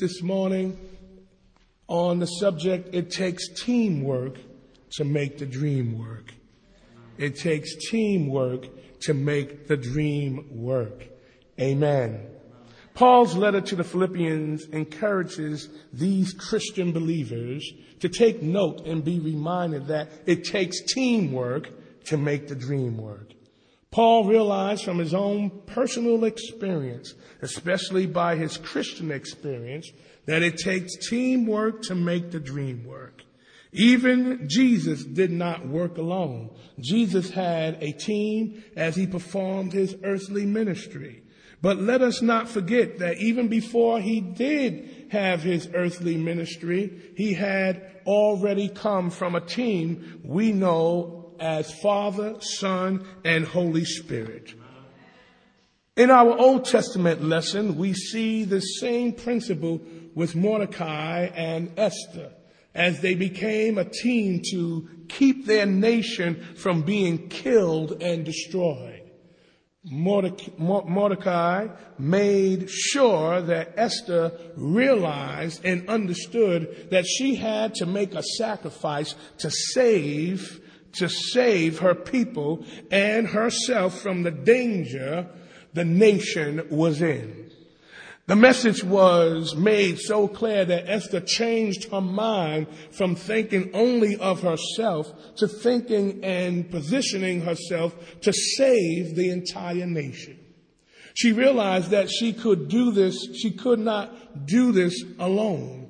this morning on the subject, it takes teamwork to make the dream work. It takes teamwork to make the dream work. Amen. Paul's letter to the Philippians encourages these Christian believers to take note and be reminded that it takes teamwork to make the dream work. Paul realized from his own personal experience, especially by his Christian experience, that it takes teamwork to make the dream work. Even Jesus did not work alone. Jesus had a team as he performed his earthly ministry. But let us not forget that even before he did have his earthly ministry, he had already come from a team we know as Father, Son, and Holy Spirit. In our Old Testament lesson, we see the same principle with Mordecai and Esther as they became a team to keep their nation from being killed and destroyed. Mordecai made sure that Esther realized and understood that she had to make a sacrifice to save her people and herself from the danger the nation was in. The message was made so clear that Esther changed her mind from thinking only of herself to thinking and positioning herself to save the entire nation. She realized that she could not do this alone,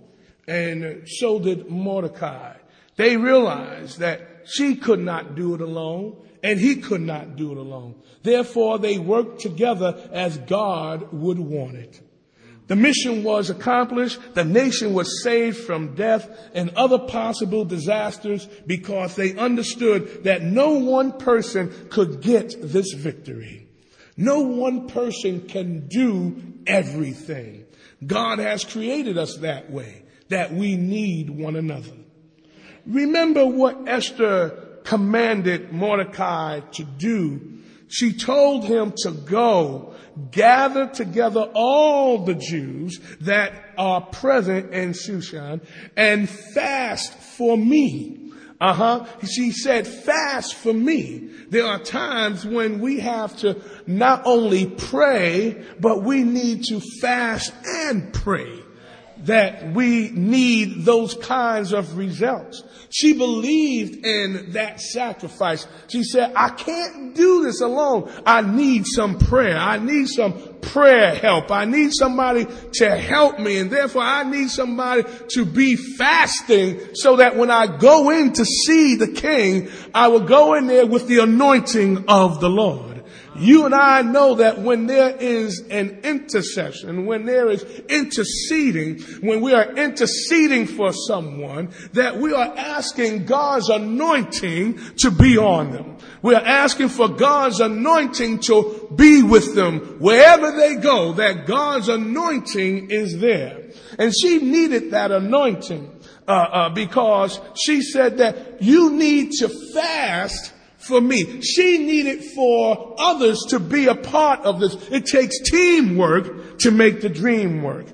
and so did Mordecai. They realized that she could not do it alone, and he could not do it alone. Therefore, they worked together as God would want it. The mission was accomplished. The nation was saved from death and other possible disasters because they understood that no one person could get this victory. No one person can do everything. God has created us that way, that we need one another. Remember what Esther commanded Mordecai to do. She told him to go gather together all the Jews that are present in Shushan and fast for me. She said, fast for me. There are times when we have to not only pray, but we need to fast and pray. That we need those kinds of results. She believed in that sacrifice. She said, I can't do this alone. I need some prayer. I need some prayer help. I need somebody to help me. And therefore I need somebody to be fasting so that when I go in to see the king, I will go in there with the anointing of the Lord. You and I know that when there is an intercession, when there is interceding, when we are interceding for someone, that we are asking God's anointing to be on them. We are asking for God's anointing to be with them wherever they go, that God's anointing is there. And she needed that anointing because she said that you need to fast for me. She needed for others to be a part of this. It takes teamwork to make the dream work.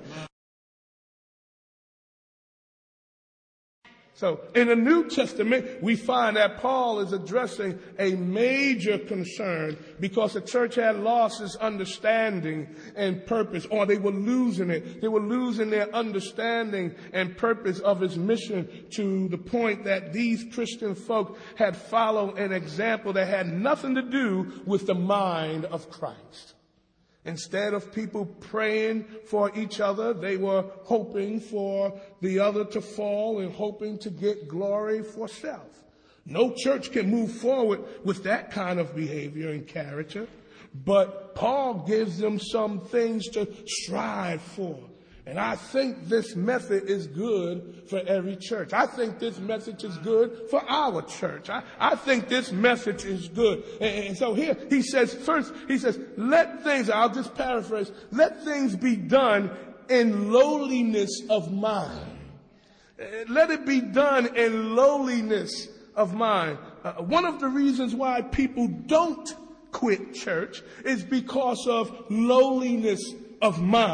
So in the New Testament, we find that Paul is addressing a major concern because the church had lost its understanding and purpose, or they were losing it. They were losing their understanding and purpose of his mission to the point that these Christian folk had followed an example that had nothing to do with the mind of Christ. Instead of people praying for each other, they were hoping for the other to fall and hoping to get glory for self. No church can move forward with that kind of behavior and character. But Paul gives them some things to strive for. And I think this method is good for every church. I think this message is good for our church. I think this message is good. And so here he says, first, he says, let things, I'll just paraphrase, let things be done in lowliness of mind. Let it be done in lowliness of mind. One of the reasons why people don't quit church is because of lowliness of mind.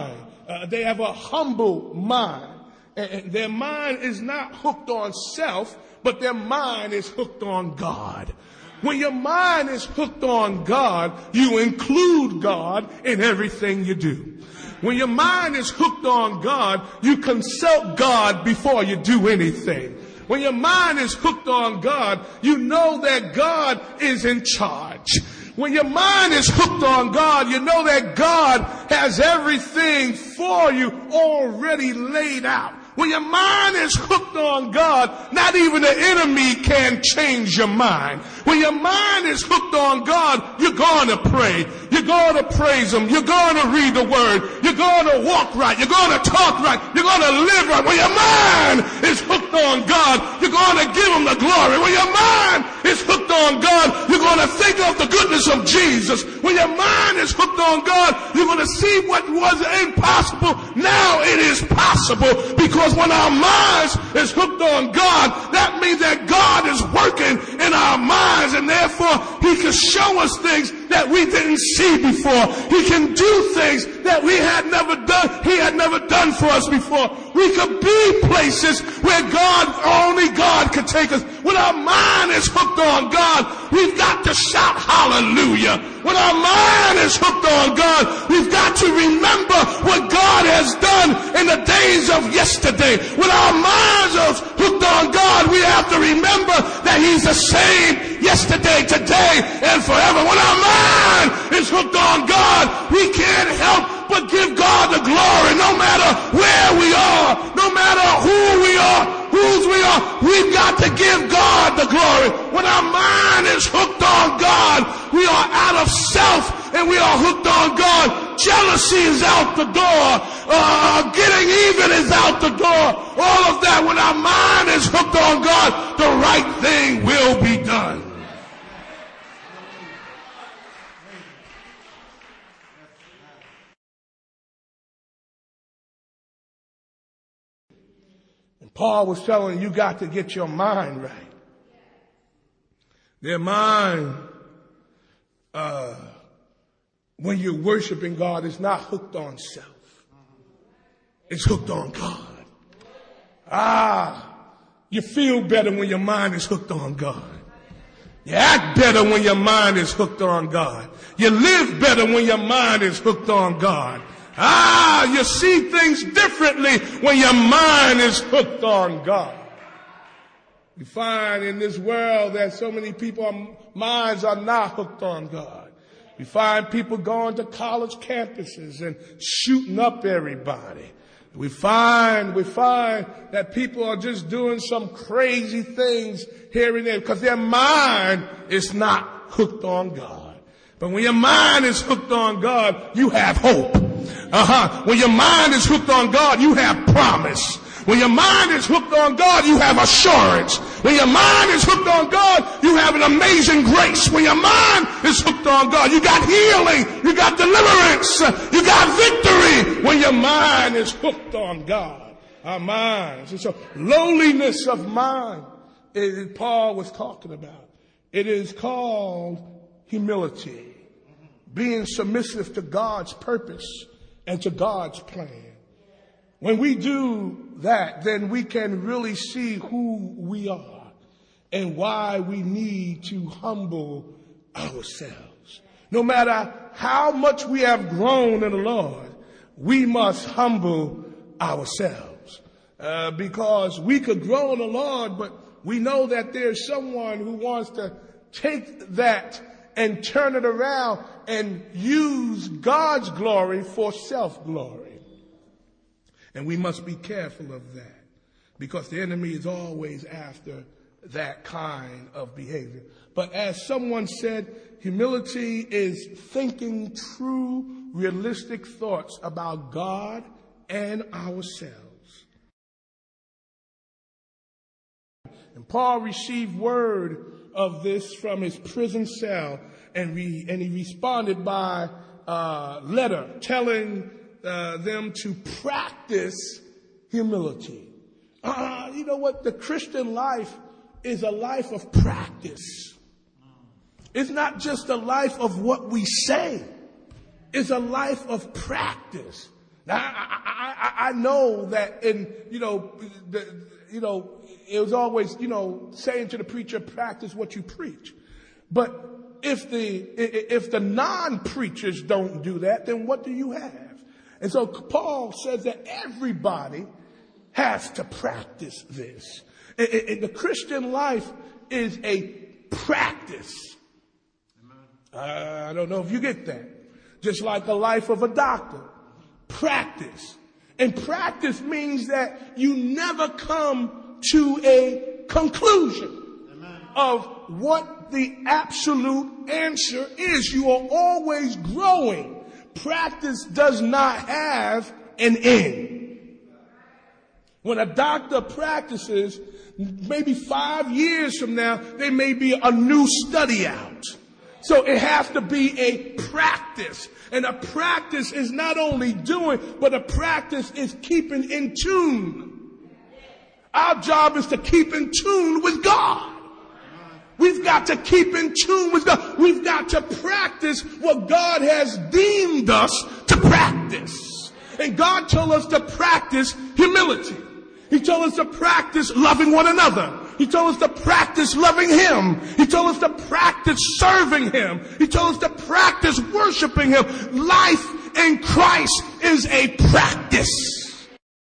They have a humble mind. And their mind is not hooked on self, but their mind is hooked on God. When your mind is hooked on God, you include God in everything you do. When your mind is hooked on God, you consult God before you do anything. When your mind is hooked on God, you know that God is in charge. When your mind is hooked on God, you know that God has everything for you already laid out. When your mind is hooked on God, not even the enemy can change your mind. When your mind is hooked on God, you're going to pray. You're going to praise Him. You're going to read the Word. You're going to walk right. You're going to talk right. You're going to live right. When your mind is hooked on God, you're going to give Him the glory. When your mind is hooked on God, you're going to think of the goodness of Jesus. When your mind is hooked on God, you're going to see what was impossible. Now it is possible, because when our minds is hooked on God, that means that God is working in our minds, and therefore He can show us things that we didn't see before. He can do things that we had never done. He had never done for us before. We could be places where only God could take us. When our mind is hooked on God, we've got to shout hallelujah. When our mind is hooked on God, we've got to remember what God has done in the days of yesterday. When our minds are hooked on God, we have to remember that He's the same yesterday, today, and forever. When our mind is hooked on God, we can't help but give God the glory. No matter where we are, no matter who we are, whose we are, we've got to give God the glory. When our mind is hooked on God, we are out of self and we are hooked on God. Jealousy is out the door. Getting even is out the door. All of that, when our mind is hooked on God, the right thing will be done. Paul was telling you got to get your mind right. Their mind, when you're worshiping God, is not hooked on self. It's hooked on God. You feel better when your mind is hooked on God. You act better when your mind is hooked on God. You live better when your mind is hooked on God. You see things differently when your mind is hooked on God. We find in this world that so many people's minds are not hooked on God. We find people going to college campuses and shooting up everybody. We find that people are just doing some crazy things here and there because their mind is not hooked on God. But when your mind is hooked on God, you have hope. When your mind is hooked on God, you have promise. When your mind is hooked on God, you have assurance. When your mind is hooked on God, you have an amazing grace. When your mind is hooked on God, you got healing, you got deliverance, you got victory. When your mind is hooked on God, our minds. And so lowliness of mind, Paul was talking about. It is called humility. Being submissive to God's purpose and to God's plan. When we do that, then we can really see who we are and why we need to humble ourselves. No matter how much we have grown in the Lord, we must humble ourselves. Because we could grow in the Lord, but we know that there's someone who wants to take that and turn it around and use God's glory for self-glory. And we must be careful of that because the enemy is always after that kind of behavior. But as someone said, humility is thinking true, realistic thoughts about God and ourselves. And Paul received word of this from his prison cell, and he responded by letter telling them to practice humility. You know what? The Christian life is a life of practice. It's not just a life of what we say. It's a life of practice. Now, I know that it was always, saying to the preacher, practice what you preach. But if the non-preachers don't do that, then what do you have? And so Paul says that everybody has to practice this. The Christian life is a practice. I don't know if you get that. Just like the life of a doctor. Practice. And practice means that you never come to a conclusion of what the absolute answer is. You are always growing. Practice does not have an end. When a doctor practices, maybe 5 years from now, there may be a new study out. So it has to be a practice. And a practice is not only doing, but a practice is keeping in tune. Our job is to keep in tune with God. We've got to keep in tune with God. We've got to practice what God has deemed us to practice. And God told us to practice humility. He told us to practice loving one another. He told us to practice loving Him. He told us to practice serving Him. He told us to practice worshiping Him. Life in Christ is a practice.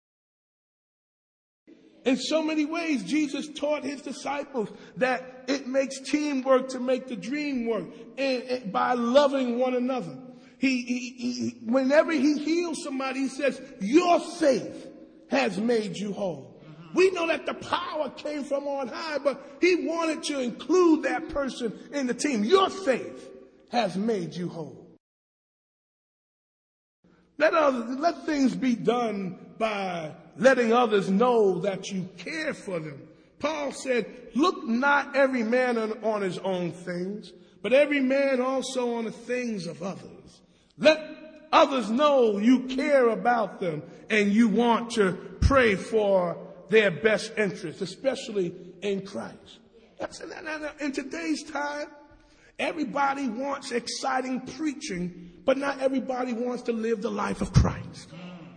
In so many ways, Jesus taught His disciples that it makes teamwork to make the dream work, and by loving one another. Whenever He heals somebody, He says, your faith has made you whole. We know that the power came from on high, but He wanted to include that person in the team. Your faith has made you whole. Let things be done by letting others know that you care for them. Paul said, look not every man on his own things, but every man also on the things of others. Let others know you care about them and you want to pray for their best interests, especially in Christ. In today's time, everybody wants exciting preaching, but not everybody wants to live the life of Christ.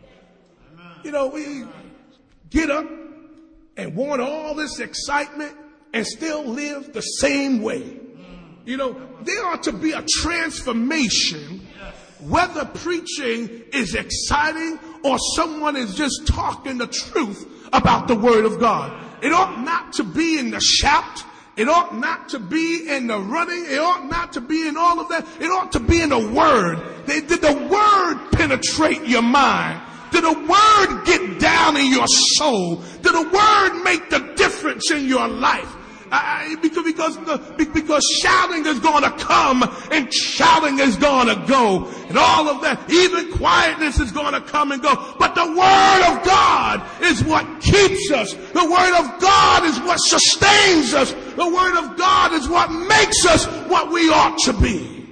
We get up and want all this excitement and still live the same way. There ought to be a transformation, whether preaching is exciting or someone is just talking the truth about the Word of God. It ought not to be in the shout. It ought not to be in the running. It ought not to be in all of that. It ought to be in the Word. Did the Word penetrate your mind? Did the Word get down in your soul? Did the Word make the difference in your life? Because shouting is going to come and shouting is going to go, and all of that, even quietness is going to come and go. But the Word of God is what keeps us. The Word of God is what sustains us. The Word of God is what makes us what we ought to be.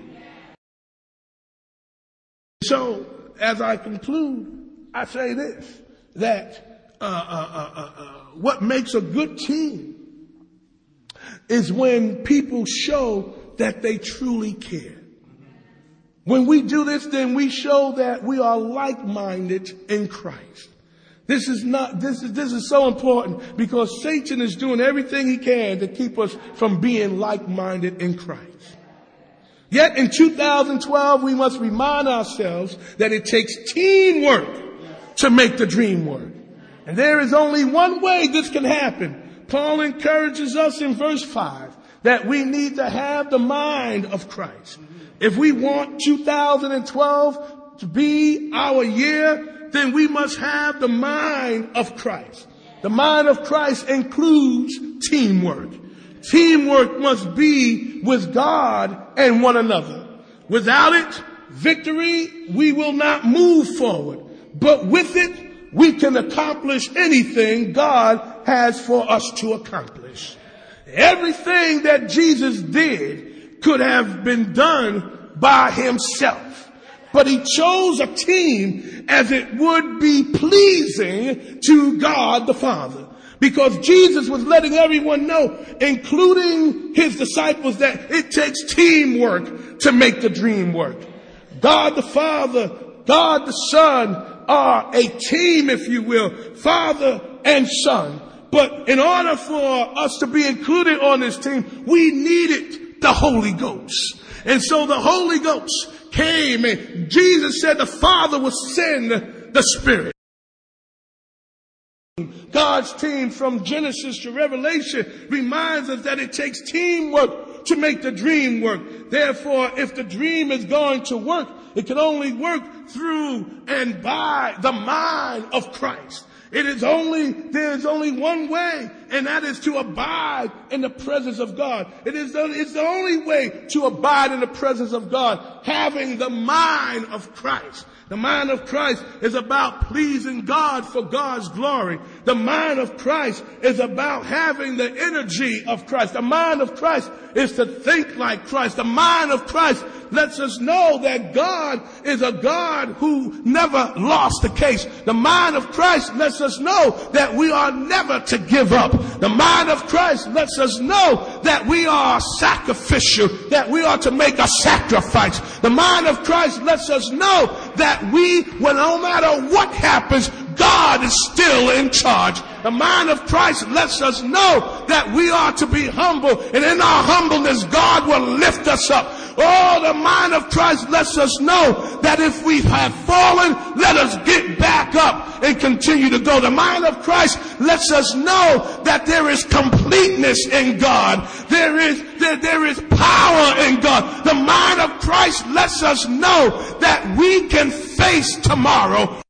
So, as I conclude, I say this, that what makes a good team is when people show that they truly care. When we do this, then we show that we are like-minded in Christ. This is so important because Satan is doing everything he can to keep us from being like-minded in Christ. Yet in 2012, we must remind ourselves that it takes teamwork to make the dream work. And there is only one way this can happen. Paul encourages us in verse 5 that we need to have the mind of Christ. If we want 2012 to be our year, then we must have the mind of Christ. The mind of Christ includes teamwork. Teamwork must be with God and one another. Without it, victory, we will not move forward. But with it, we can accomplish anything God has for us to accomplish. Everything that Jesus did could have been done by Himself. But He chose a team as it would be pleasing to God the Father. Because Jesus was letting everyone know, including His disciples, that it takes teamwork to make the dream work. God the Father, God the Son, are a team, if you will, Father and Son. But in order for us to be included on this team, we needed the Holy Ghost. And so the Holy Ghost came, and Jesus said the Father would send the Spirit. God's team from Genesis to Revelation reminds us that it takes teamwork to make the dream work. Therefore, if the dream is going to work, it can only work through and by the mind of Christ. There's only one way, and that is to abide in the presence of God. It's the only way to abide in the presence of God, having the mind of Christ. The mind of Christ is about pleasing God for God's glory. The mind of Christ is about having the energy of Christ. The mind of Christ is to think like Christ. The mind of Christ lets us know that God is a God who never lost the case. The mind of Christ lets us know that we are never to give up. The mind of Christ lets us know that we are sacrificial, that we are to make a sacrifice. The mind of Christ lets us know that no matter what happens, God is still in charge. The mind of Christ lets us know that we are to be humble, and in our humbleness, God will lift us up. Oh, the mind of Christ lets us know that if we have fallen, let us get back up and continue to go. The mind of Christ lets us know that there is completeness in God. There is power in God. The mind of Christ lets us know that we can face tomorrow.